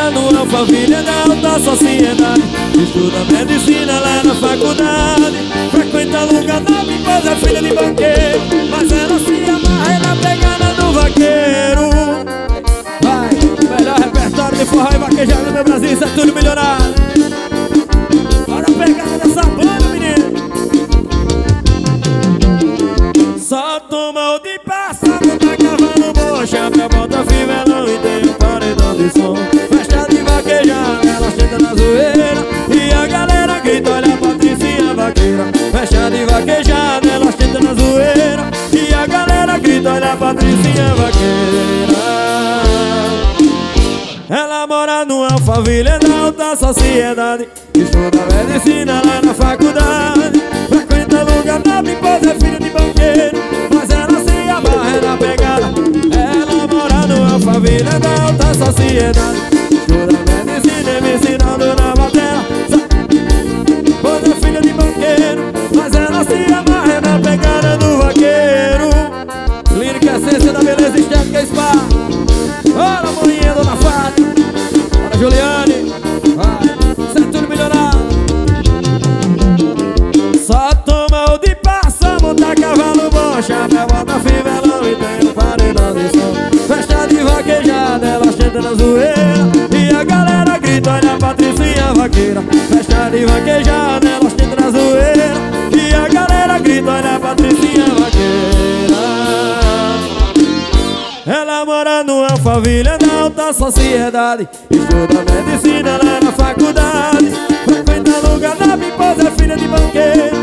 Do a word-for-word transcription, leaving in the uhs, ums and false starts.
mora no Alphaville, da alta sociedade. Estuda medicina lá na faculdade. Frequenta lugar nobre, pois é filha de banqueiro. Mas ela se amarra na pegada do vaqueiro. Vai, melhor repertório de forró e vaquejada do meu Brasil, isso é tudo milionário. Bora pegar dessa banda, menino. Só toma o de passa, monta cavalo bom, chapéu, bota fivelão e tem um paredão de som. Festa de vaquejada, ela senta na zoeira e a galera grita, olha a Patricinha vaqueira. Festa de vaquejada, ela senta na zoeira e a galera grita, olha a Patricinha vaqueira. Ela mora no Alphaville, da alta sociedade. Estuda medicina lá na faculdade. Frequenta lugar nobre, pois é filha de banqueiro. Mas ela se amarra na pegada. Ela mora no Alphaville, da alta sociedade. Estuda medicina e me ensinando na bateria. Pois é filha de banqueiro. Mas ela se amarra na pegada do vaqueiro. Lírica essência da beleza estética e spa. Olha a morinha, dona Fátima. Olha a Juliane. Vai, isso é tudo milionário. Só toma o de passa, monta cavalo bom, chapéu, bota fivelão e tem um paredão de som. Festa de vaquejada, ela senta na zoeira e a galera grita, olha a Patricinha vaqueira. Festa de vaquejada, ela senta na zoeira e a galera grita, olha a Patricinha vaqueira. Ela mora no Alphaville, da alta sociedade. Estuda medicina lá na faculdade. Frequenta lugar nobre, pois é filha de banqueiro.